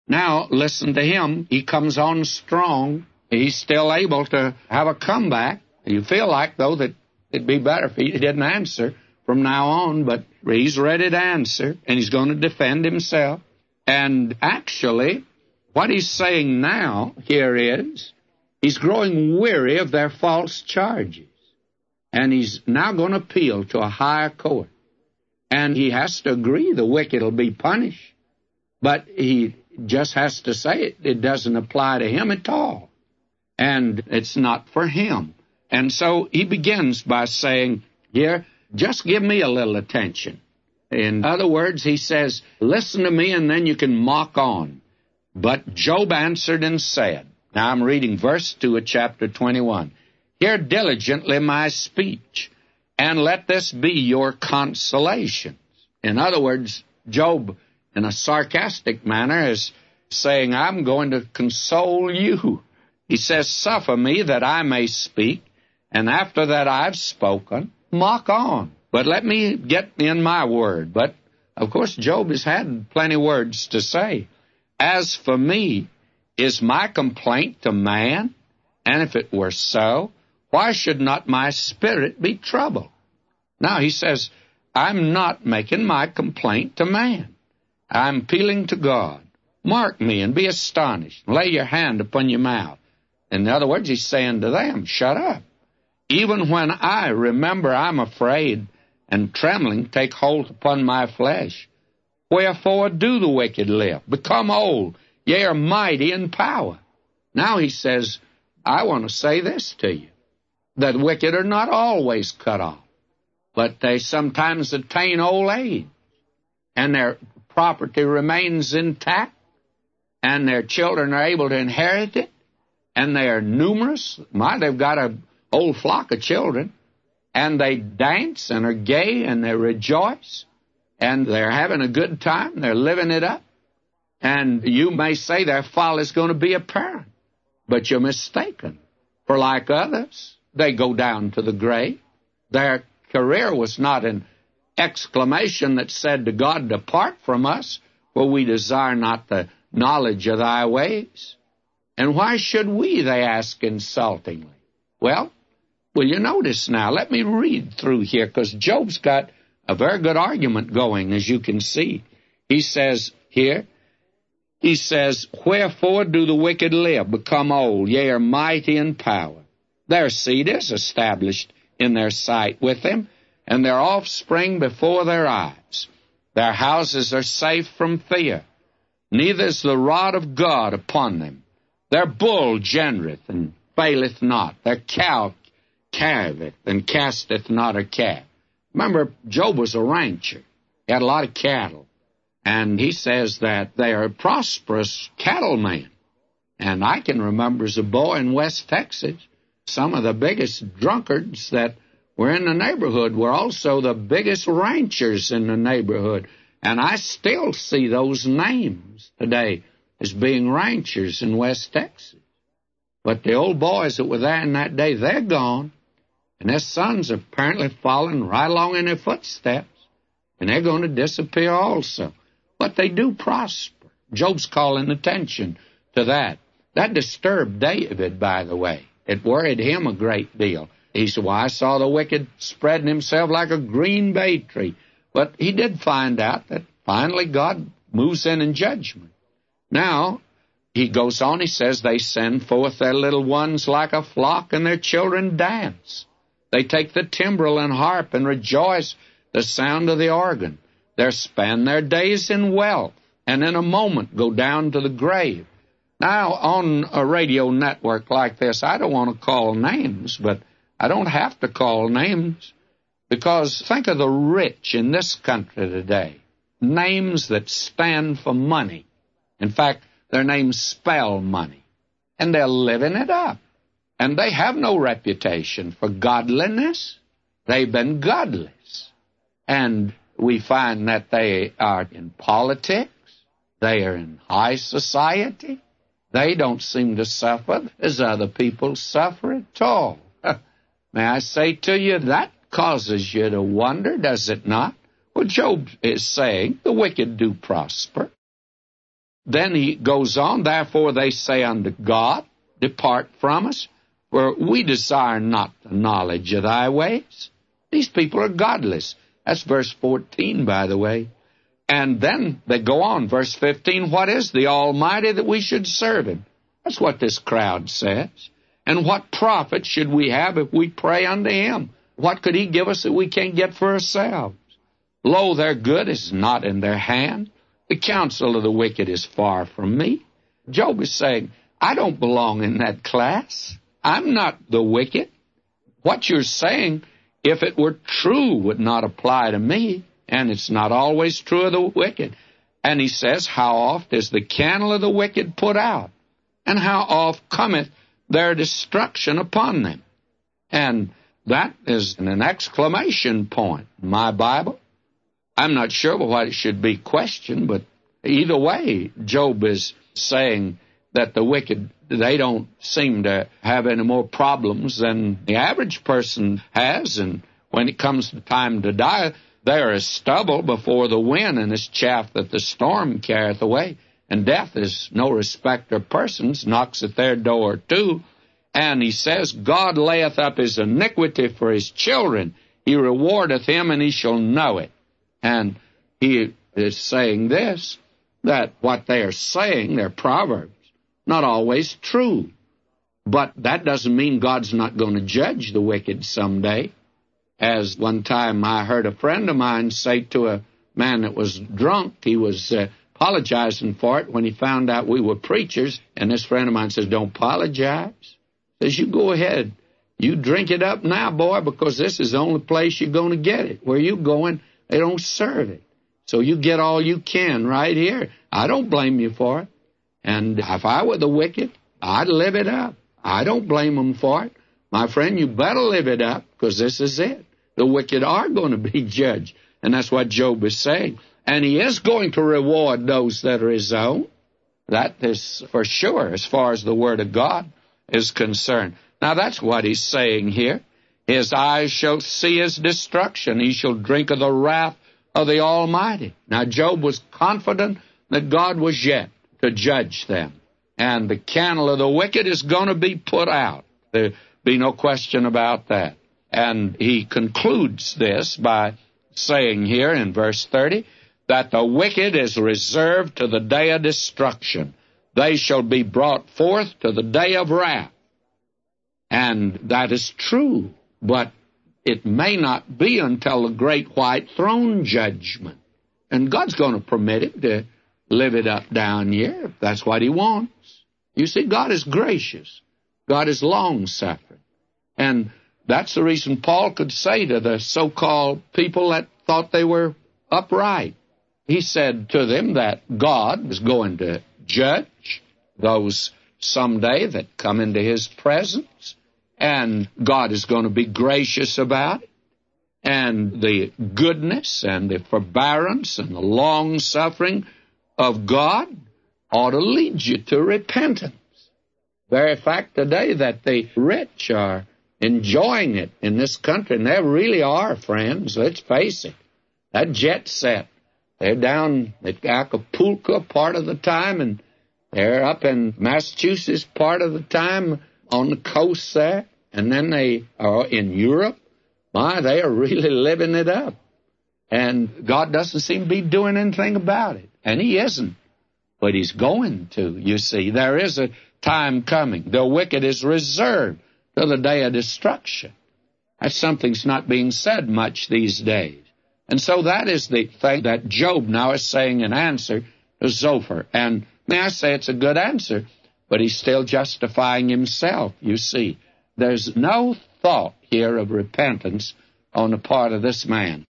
Now, listen to him. He comes on strong. He's still able to have a comeback. You feel like, though, that it'd be better if he didn't answer from now on, but he's ready to answer, and he's going to defend himself. And actually, what he's saying now here is, he's growing weary of their false charges. And he's now going to appeal to a higher court. And he has to agree the wicked will be punished. But he just has to say it doesn't apply to him at all. And it's not for him. And so he begins by saying, here, just give me a little attention. In other words, he says, listen to me and then you can mock on. But Job answered and said, now I'm reading verse 2 of chapter 21. Hear diligently my speech, and let this be your consolations. In other words, Job, in a sarcastic manner, is saying, I'm going to console you. He says, suffer me that I may speak, and after that I've spoken, mock on. But let me get in my word. But, of course, Job has had plenty of words to say. As for me, is my complaint to man? And if it were so, why should not my spirit be troubled? Now, he says, I'm not making my complaint to man. I'm appealing to God. Mark me and be astonished. Lay your hand upon your mouth. In other words, he's saying to them, shut up. Even when I remember I'm afraid, and trembling take hold upon my flesh. Wherefore do the wicked live? Become old, yea, are mighty in power. Now he says, I want to say this to you, that wicked are not always cut off, but they sometimes attain old age, and their property remains intact, and their children are able to inherit it, and they are numerous. They've got an old flock of children, and they dance and are gay and they rejoice and they're having a good time. They're living it up. And you may say their fall is going to be apparent, but you're mistaken. For like others, they go down to the grave. Their career was not an exclamation that said to God, depart from us, for we desire not the knowledge of thy ways. And why should we, they ask insultingly? Well, will you notice now? Let me read through here, because Job's got a very good argument going, as you can see. He says here, he says, wherefore do the wicked live, become old, yea, are mighty in power? Their seed is established in their sight with them, and their offspring before their eyes. Their houses are safe from fear, neither is the rod of God upon them. Their bull gendereth and faileth not. Their cow calveth and casteth not her calf. Remember, Job was a rancher. He had a lot of cattle. And he says that they are prosperous cattlemen. And I can remember as a boy in West Texas, some of the biggest drunkards that were in the neighborhood were also the biggest ranchers in the neighborhood. And I still see those names today as being ranchers in West Texas. But the old boys that were there in that day, they're gone. And their sons have apparently fallen right along in their footsteps. And they're going to disappear also. But they do prosper. Job's calling attention to that. That disturbed David, by the way. It worried him a great deal. He said, well, I saw the wicked spreading himself like a green bay tree. But he did find out that finally God moves in judgment. Now, he goes on, he says, they send forth their little ones like a flock, and their children dance. They take the timbrel and harp and rejoice the sound of the organ. They spend their days in wealth, and in a moment go down to the grave. Now, on a radio network like this, I don't want to call names, but I don't have to call names, because think of the rich in this country today. Names that stand for money. In fact, their names spell money. And they're living it up. And they have no reputation for godliness. They've been godless. And we find that they are in politics. They are in high society. They don't seem to suffer as other people suffer at all. May I say to you, that causes you to wonder, does it not? Well, Job is saying the wicked do prosper. then he goes on, therefore they say unto God, depart from us, for we desire not the knowledge of thy ways. These people are godless. That's verse 14, by the way. And then they go on, verse 15, what is the Almighty that we should serve him? That's what this crowd says. And what profit should we have if we pray unto him? What could he give us that we can't get for ourselves? Lo, their good is not in their hand. The counsel of the wicked is far from me. Job is saying, I don't belong in that class. I'm not the wicked. What you're saying, if it were true, would not apply to me. And it's not always true of the wicked. And he says, how oft is the candle of the wicked put out? And how oft cometh their destruction upon them? And that is an exclamation point in my Bible. I'm not sure what it should be questioned, but either way, Job is saying that the wicked, they don't seem to have any more problems than the average person has. And when it comes to time to die, they are as stubble before the wind and as chaff that the storm carrieth away. And death is no respecter of persons, knocks at their door too. And he says, God layeth up his iniquity for his children. He rewardeth him, and he shall know it. And he is saying this, that what they are saying, their proverbs, not always true. But that doesn't mean God's not going to judge the wicked someday. As one time I heard a friend of mine say to a man that was drunk, he was apologizing for it when he found out we were preachers, and this friend of mine says, don't apologize. Says, you go ahead. You drink it up now, boy, because this is the only place you're going to get it. Where you going, they don't serve it. So you get all you can right here. I don't blame you for it. And if I were the wicked, I'd live it up. I don't blame them for it. My friend, you better live it up, because this is it. The wicked are going to be judged. And that's what Job is saying. And he is going to reward those that are his own. That is for sure, as far as the Word of God is concerned. Now, that's what he's saying here. His eyes shall see his destruction. He shall drink of the wrath of the Almighty. Now, Job was confident that God was yet to judge them. And the candle of the wicked is going to be put out. There be no question about that. And he concludes this by saying here in verse 30, that the wicked is reserved to the day of destruction. They shall be brought forth to the day of wrath. And that is true, but it may not be until the great white throne judgment. And God's going to permit it to live it up down here, if that's what he wants. You see, God is gracious. God is long-suffering. And that's the reason Paul could say to the so-called people that thought they were upright, he said to them that God is going to judge those someday that come into his presence, and God is going to be gracious about it. And the goodness and the forbearance and the long-suffering of God ought to lead you to repentance. Very fact today that the rich are enjoying it in this country, and they really are, friends. Let's face it. That jet set, they're down at Acapulco part of the time, and they're up in Massachusetts part of the time on the coast there, and then they are in Europe. My, they are really living it up. And God doesn't seem to be doing anything about it. And he isn't. But he's going to, you see. There is a time coming. The wicked is reserved to the day of destruction. That's something that's not being said much these days. And so that is the thing that Job now is saying in answer to Zophar. And may I say it's a good answer, but he's still justifying himself, you see. There's no thought here of repentance on the part of this man.